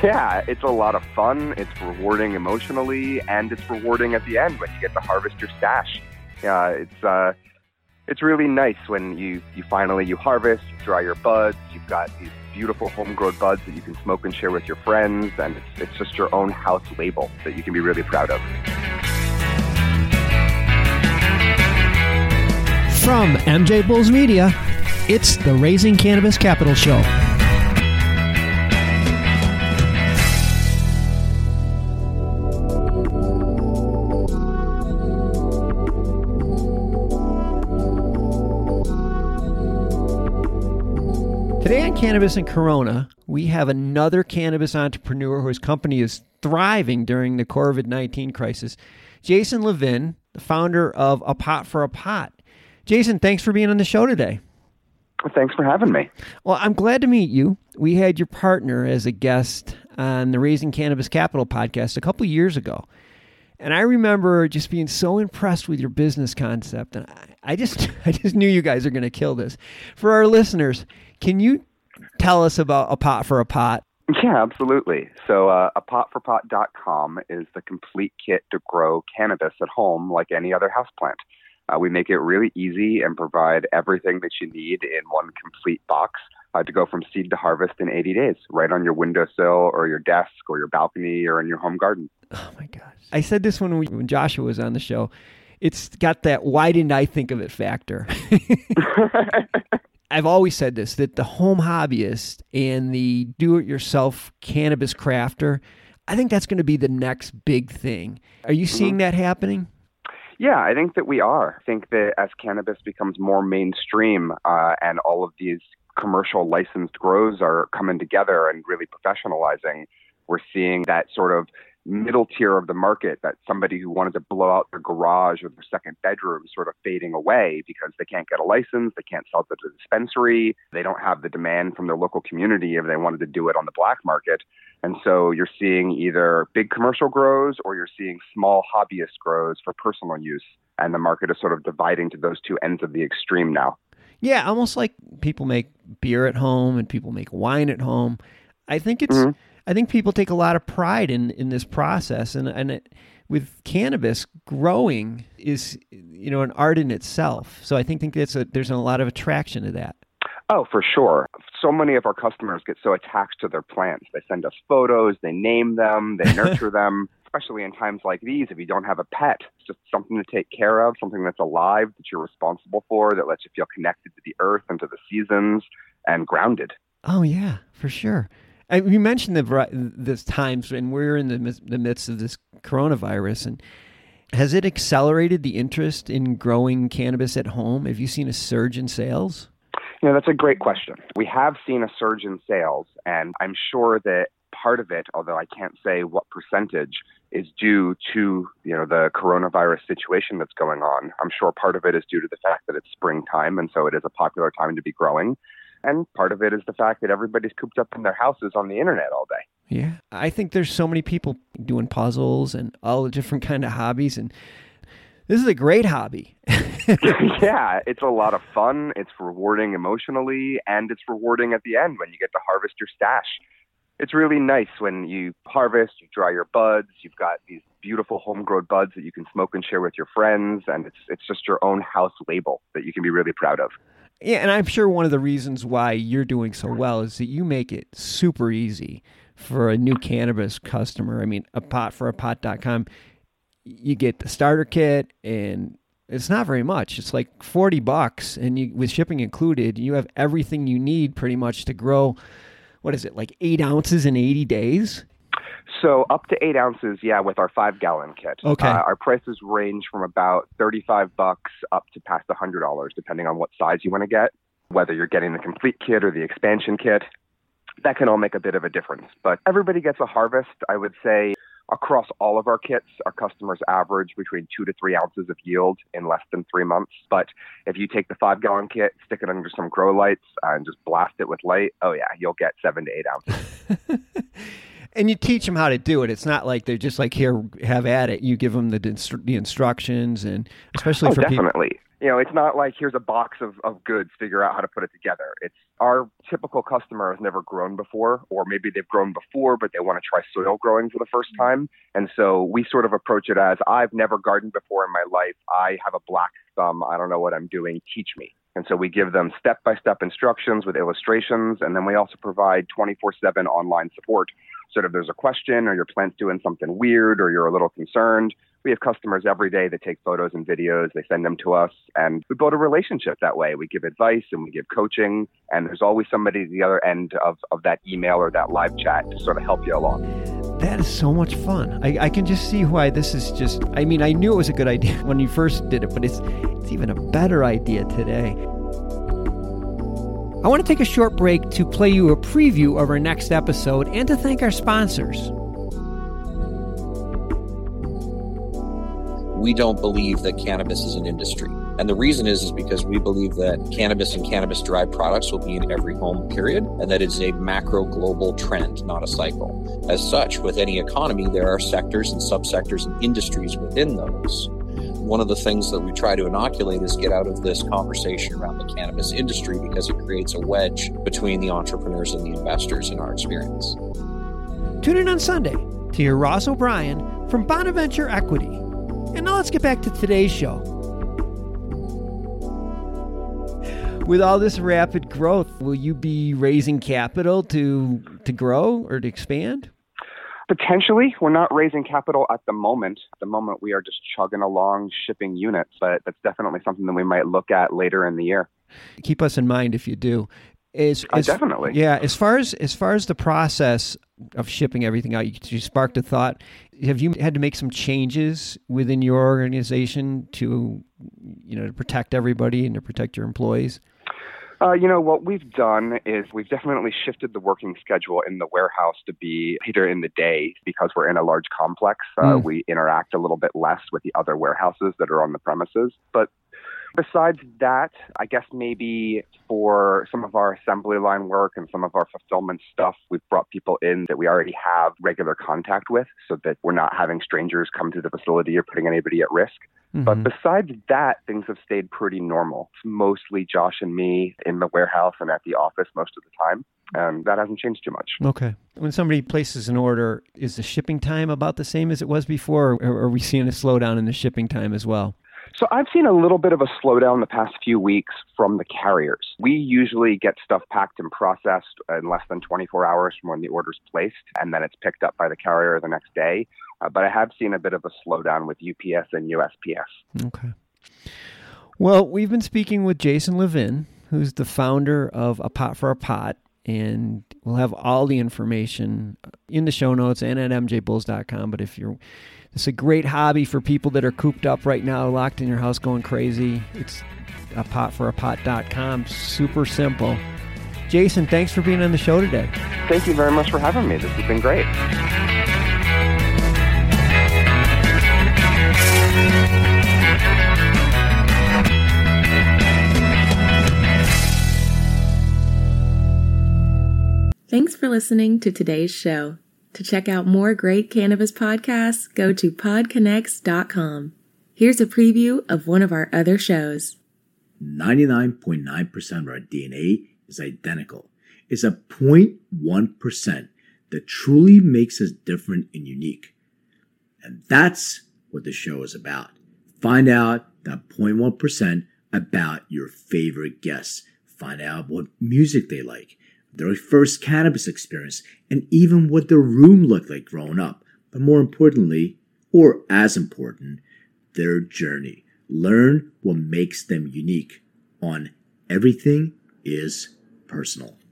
Yeah, it's a lot of fun. It's rewarding emotionally, and it's rewarding at the end when you get to harvest your stash. Yeah, it's really nice when you finally harvest, you dry your buds, you've got these beautiful homegrown buds that you can smoke and share with your friends, and it's just your own house label that you can be really proud of. From MJ Bulls Media, it's the Raising Cannabis Capital Show. Today on Cannabis and Corona, we have another cannabis entrepreneur whose company is thriving during the COVID-19 crisis. Jason Levin, the founder of A Pot for a Pot. Jason, thanks for being on the show today. Thanks for having me. Well, I'm glad to meet you. We had your partner as a guest on the Raising Cannabis Capital podcast a couple years ago. And I remember just being so impressed with your business concept. And I just knew you guys are going to kill this. For our listeners, can you tell us about A Pot for a Pot? Yeah, absolutely. So apotforpot.com is the complete kit to grow cannabis at home like any other houseplant. We make it really easy and provide everything that you need in one complete box to go from seed to harvest in 80 days, right on your windowsill or your desk or your balcony or in your home garden. Oh, my gosh. I said this when Joshua was on the show. It's got that why didn't I think of it factor. I've always said this, that the home hobbyist and the do-it-yourself cannabis crafter, I think that's going to be the next big thing. Are you seeing that happening? Yeah, I think that we are. I think that as cannabis becomes more mainstream and all of these commercial licensed grows are coming together and really professionalizing, we're seeing that sort of middle tier of the market, that somebody who wanted to blow out their garage or their second bedroom sort of fading away because they can't get a license, they can't sell it to the dispensary, they don't have the demand from their local community if they wanted to do it on the black market. And so you're seeing either big commercial grows or you're seeing small hobbyist grows for personal use. And the market is sort of dividing to those two ends of the extreme now. Yeah, almost like people make beer at home and people make wine at home. I think I think people take a lot of pride in this process, and with cannabis, growing is an art in itself. So I think there's a lot of attraction to that. Oh, for sure. So many of our customers get so attached to their plants. They send us photos, they name them, they nurture them. Especially in times like these, if you don't have a pet, it's just something to take care of, something that's alive, that you're responsible for, that lets you feel connected to the earth and to the seasons and grounded. Oh, yeah, for sure. You mentioned this times when we're in the midst of this coronavirus, and has it accelerated the interest in growing cannabis at home? Have you seen a surge in sales? That's a great question. We have seen a surge in sales, and I'm sure that part of it, although I can't say what percentage, is due to the coronavirus situation that's going on. I'm sure part of it is due to the fact that it's springtime, and so it is a popular time to be growing. And part of it is the fact that everybody's cooped up in their houses on the internet all day. Yeah. I think there's so many people doing puzzles and all the different kind of hobbies, and this is a great hobby. Yeah, it's a lot of fun. It's rewarding emotionally, and it's rewarding at the end when you get to harvest your stash. It's really nice when you harvest, you dry your buds, you've got these beautiful homegrown buds that you can smoke and share with your friends, and it's just your own house label that you can be really proud of. Yeah, and I'm sure one of the reasons why you're doing so well is that you make it super easy for a new cannabis customer. I mean, apotforapot.com, you get the starter kit, and it's not very much. It's like $40, and with shipping included, you have everything you need pretty much to grow, what is it, like 8 ounces in 80 days? So up to 8 ounces, yeah, with our 5-gallon kit. Okay. Our prices range from about $35 up to past $100, depending on what size you want to get, whether you're getting the complete kit or the expansion kit. That can all make a bit of a difference. But everybody gets a harvest. I would say across all of our kits, our customers average between 2 to 3 ounces of yield in less than 3 months. But if you take the 5-gallon kit, stick it under some grow lights, and just blast it with light, oh yeah, you'll get 7 to 8 ounces. And you teach them how to do it. It's not like they're just like, here, have at it. You give them the instructions, and especially for definitely. people. It's not like here's a box of goods, figure out how to put it together. It's our typical customer has never grown before, or maybe they've grown before, but they want to try soil growing for the first time. And so we sort of approach it as, I've never gardened before in my life. I have a black thumb. I don't know what I'm doing. Teach me. And so we give them step-by-step instructions with illustrations. And then we also provide 24/7 online support. So if there's a question or your plant's doing something weird or you're a little concerned, we have customers every day that take photos and videos. They send them to us, and we build a relationship that way. We give advice and we give coaching, and there's always somebody at the other end of that email or that live chat to sort of help you along. That is so much fun. I can just see why this is just, I mean, I knew it was a good idea when you first did it, but it's even a better idea today. I want to take a short break to play you a preview of our next episode and to thank our sponsors. We don't believe that cannabis is an industry. And the reason is because we believe that cannabis and cannabis-derived products will be in every home, period, and that it's a macro global trend, not a cycle. As such, with any economy, there are sectors and subsectors and industries within those. One of the things that we try to inoculate is get out of this conversation around the cannabis industry because it creates a wedge between the entrepreneurs and the investors in our experience. Tune in on Sunday to hear Ross O'Brien from Bonaventure Equity. And now let's get back to today's show. With all this rapid growth, will you be raising capital to grow or to expand? Potentially. We're not raising capital at the moment. At the moment, we are just chugging along shipping units, but that's definitely something that we might look at later in the year. Keep us in mind if you do. Definitely. Yeah. As far as the process of shipping everything out, you sparked a thought. Have you had to make some changes within your organization to protect everybody and to protect your employees? What we've done is we've definitely shifted the working schedule in the warehouse to be later in the day because we're in a large complex. We interact a little bit less with the other warehouses that are on the premises. But besides that, I guess maybe for some of our assembly line work and some of our fulfillment stuff, we've brought people in that we already have regular contact with so that we're not having strangers come to the facility or putting anybody at risk. Mm-hmm. But besides that, things have stayed pretty normal. It's mostly Josh and me in the warehouse and at the office most of the time. And that hasn't changed too much. Okay. When somebody places an order, is the shipping time about the same as it was before, or are we seeing a slowdown in the shipping time as well? So I've seen a little bit of a slowdown the past few weeks from the carriers. We usually get stuff packed and processed in less than 24 hours from when the order's placed, and then it's picked up by the carrier the next day. But I have seen a bit of a slowdown with UPS and USPS. Okay. Well, we've been speaking with Jason Levin, who's the founder of A Pot for a Pot, and we'll have all the information in the show notes and at mjbulls.com. But it's a great hobby for people that are cooped up right now, locked in your house going crazy. It's apotforapot.com. Super simple. Jason, thanks for being on the show today. Thank you very much for having me. This has been great. Thanks for listening to today's show. To check out more great cannabis podcasts, go to podconnects.com. Here's a preview of one of our other shows. 99.9% of our DNA is identical. It's a 0.1% that truly makes us different and unique. And that's what the show is about. Find out that 0.1% about your favorite guests. Find out what music they like, their first cannabis experience, and even what their room looked like growing up. But more importantly, or as important, their journey. Learn what makes them unique on Everything is Personal.